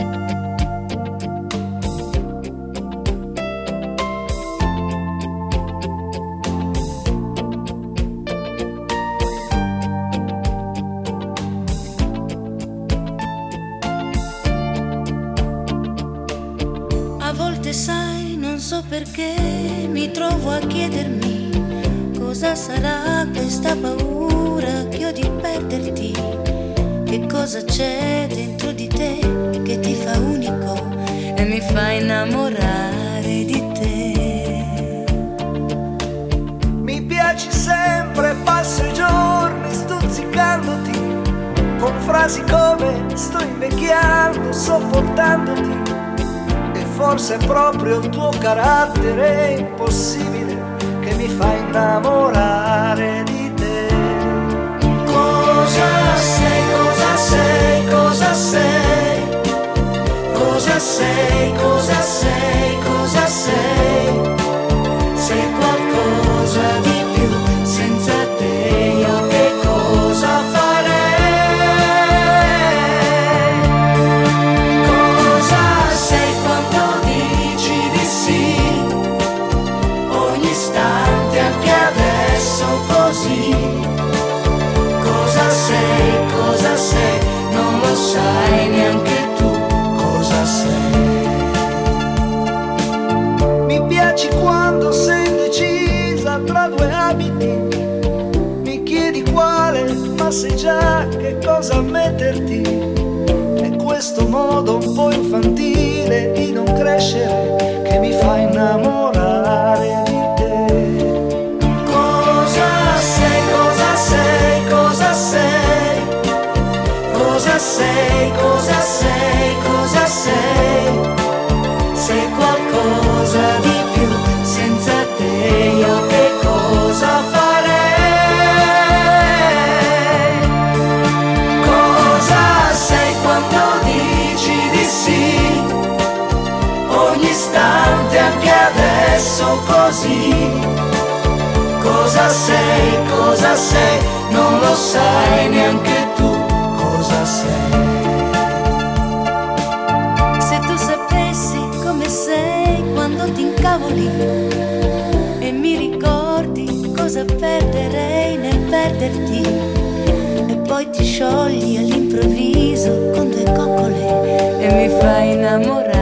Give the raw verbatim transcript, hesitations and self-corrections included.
Sai, non so perché mi trovo a chiedermi cosa sarà questa paura che ho di perderti. Che cosa c'è dentro di te che ti fa unico e mi fa innamorare di te. Mi piaci sempre, passo i giorni stuzzicandoti con frasi come sto invecchiando, sopportandoti. Forse è proprio il tuo carattere impossibile che mi fa innamorare di te. Cosa sei, cosa sei, cosa sei? Cosa sei, cosa sei, cosa sei? Sei qualcosa di più, senza te io che cosa farei? Cosa sei, cosa sei, non lo sai neanche tu cosa sei. Mi piaci quando sei indecisa tra due abiti, mi chiedi quale, ma sai già che cosa metterti. È questo modo un po' infantile di non crescere che mi fa innamorare di te. Cosa sei, cosa sei, cosa sei? Cosa sei, cosa sei, cosa sei? Sei qualcosa di più, senza te io che cosa farei? Cosa sei quando dici di sì? Ogni istante, anche adesso così. Cosa sei, cosa sei, non lo sai neanche tu cosa sei. Se tu sapessi come sei quando ti incavoli e mi ricordi cosa perderei nel perderti, e poi ti sciogli all'improvviso con due coccole e mi fai innamorare